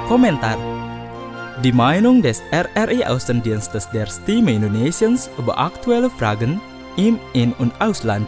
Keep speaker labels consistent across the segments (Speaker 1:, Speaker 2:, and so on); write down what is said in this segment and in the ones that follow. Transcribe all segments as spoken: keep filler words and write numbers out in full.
Speaker 1: komentar. Die Meinung des R R I Außendienstes der Stimme Indonesiens über aktuelle Fragen im In- und Ausland.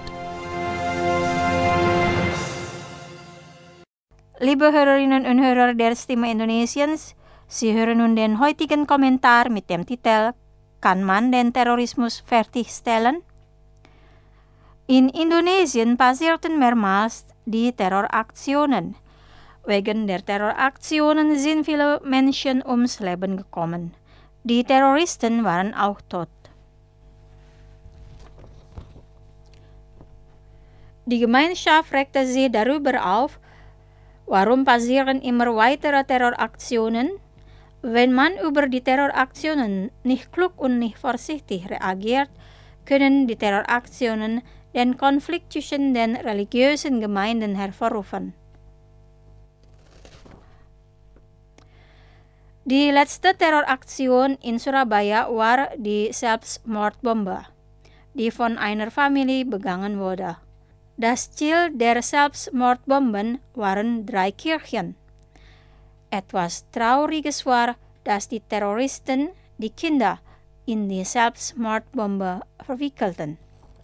Speaker 2: Liebe Hörerinnen und Hörer der Stimme Indonesiens, Sie hören nun den heutigen Kommentar mit dem Titel Kann man den Terrorismus fertigstellen? In Indonesien passierten mehrmals die Terroraktionen. Wegen der Terroraktionen sind viele Menschen ums Leben gekommen. Die Terroristen waren auch tot. Die Gemeinschaft regte sich darüber auf, warum passieren immer weitere Terroraktionen? Wenn man über die Terroraktionen nicht klug und nicht vorsichtig reagiert, können die Terroraktionen den Konflikt zwischen den religiösen Gemeinden hervorrufen. Die letzte Terroraktion in Surabaya war die Selbstmordbombe, die von einer Familie begangen wurde. Das Ziel der Selbstmordbomben waren drei Kirchen. Etwas Trauriges war, dass die Terroristen die Kinder in die Selbstmordbombe verwickelten.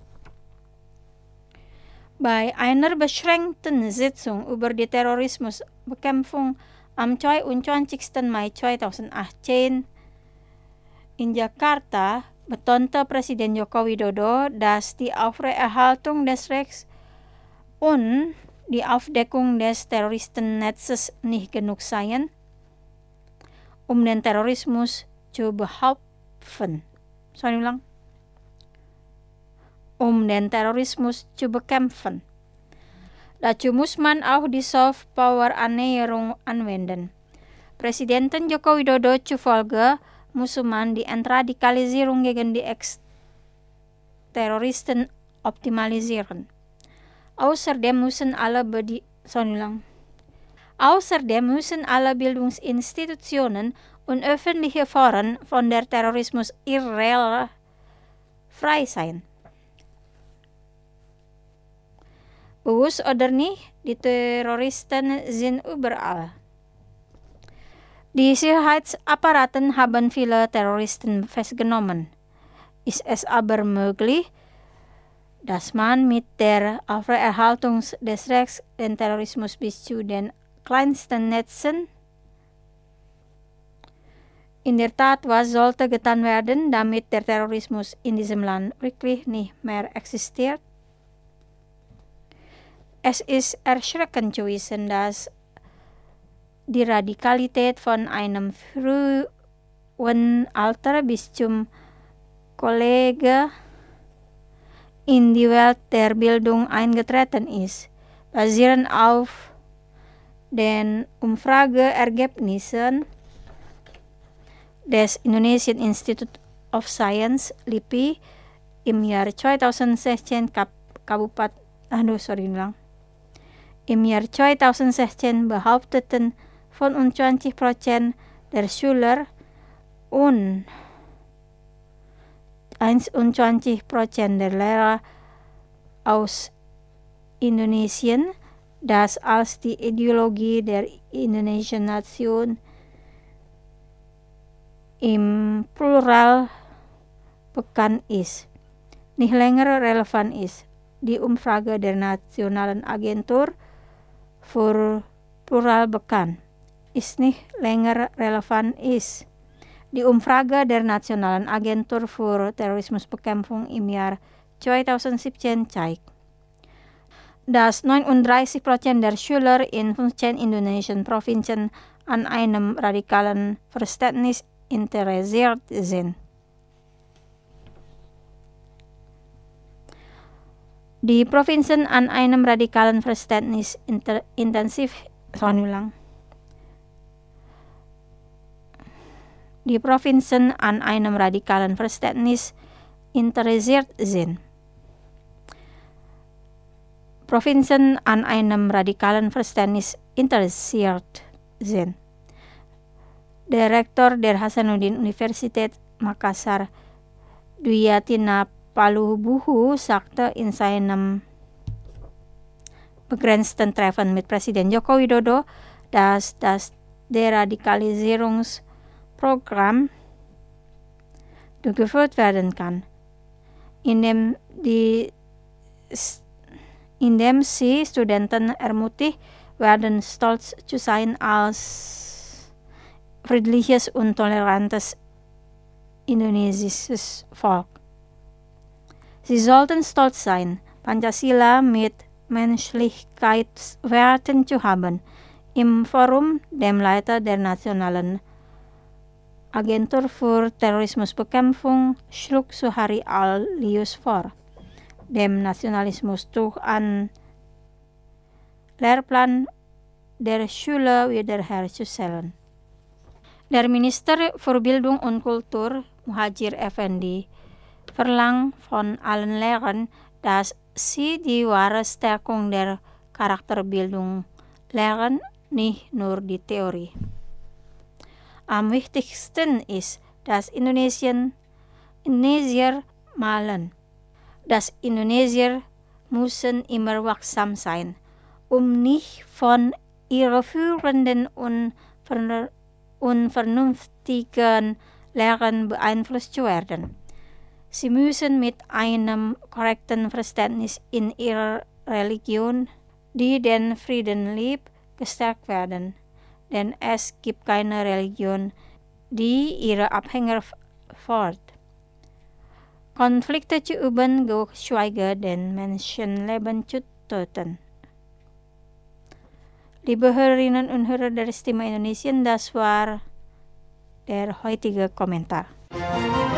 Speaker 2: Bei einer beschränkten Sitzung über die Terrorismusbekämpfung am zweiundzwanzigsten Mai zweitausendachtzehn in Jakarta betonte Presiden Joko Widodo, dass die Aufrechterhaltung des Rechts und die Aufdeckung des Terroristennetzes nicht genug seien, um den Terrorismus zu bekämpfen. Sorry, ulang. Um den Terrorismus zu bekämpfen. Dazu muss man auch die Soft-Power-Annäherung anwenden. Präsident Joko Widodo zufolge muss man die Entradikalisierung gegen die Ex-Terroristen optimalisieren. Außerdem müssen alle Bedi- Außerdem müssen alle Bildungsinstitutionen und öffentliche Foren von der Terrorismus irreal frei sein. Bewusst oder nicht, die Terroristen sind überall. Die Sicherheitsapparaten haben viele Terroristen festgenommen. Ist es aber möglich, dass man mit der Aufrechterhaltung des Rechts den Terrorismus bis zu den kleinsten Netzen? In der Tat, was sollte getan werden, damit der Terrorismus in diesem Land wirklich nicht mehr existiert? Es ist erschreckend zu wissen, dass die Radikalität von einem frühen Alter bis zum Kollege in die Welt der Bildung eingetreten ist, basierend auf den Umfrageergebnissen des Indonesian Institute of Science (L I P I) im Jahr zweitausendsechzehn Kap Kabupaten, aduh sorry ulang. Im Jahr zweitausendsechzehn behaupteten fünfundzwanzig Prozent der Schüler und einundzwanzig Prozent der Lehrer aus Indonesien, dass als die Ideologie der indonesischen Nation im Plural bekannt ist, nicht länger relevant ist. Die Umfrage der Nationalen Agentur für Plural bekannt ist nicht länger relevant ist. Die Umfrage der Nationalen Agentur für Terrorismusbekämpfung im Jahr zweitausendsiebzehn zeigt, dass neununddreißig Prozent der Schüler in fünfzehn indonesischen Provinzen an einem radikalen Verständnis interessiert sind. Die Provinzen an einem radikalen Verständnis inter, intensiv ulang. Die Provinzen an einem radikalen Verständnis interessiert sind. Provinzen an einem radikalen Verständnis interessiert sind. Der Rektor der Hasanuddin Universität Makassar, Dwiatina Palubuhu, sagte in seinem begrenzten Treffen mit Präsident Joko Widodo, dass das Deradikalisierungsprogramm durchgeführt werden kann, indem, die, indem sie Studenten ermutigt werden, stolz zu sein als friedliches und tolerantes indonesisches Volk. Sie sollten stolz sein, Pancasila mit Menschlichkeitswerten zu haben. Im Forum dem Leiter der Nationalen Agentur für Terrorismusbekämpfung schlug Suhari Alius vor, dem Nationalismus durch einen Lehrplan der Schule wiederherzustellen. Der Minister für Bildung und Kultur, Muhadjir Effendi, verlangt von allen Lehrern, dass sie die wahre Stärkung der Charakterbildung lernen, nicht nur die Theorie. Am wichtigsten ist, dass Indonesien, Indonesier malen. Das Indonesier müssen immer wachsam sein, um nicht von irreführenden und unvernünftigen Lehren beeinflusst zu werden. Sie müssen mit einem korrekten Verständnis in ihrer Religion, die den Frieden liebt, gestärkt werden. Denn es gibt keine Religion, die ihre Anhänger fordert, Konflikte zu üben, geschweige denn Menschenleben zu töten. Liebe Hörerinnen und Hörer der Stimme Indonesien, das war der heutige Kommentar.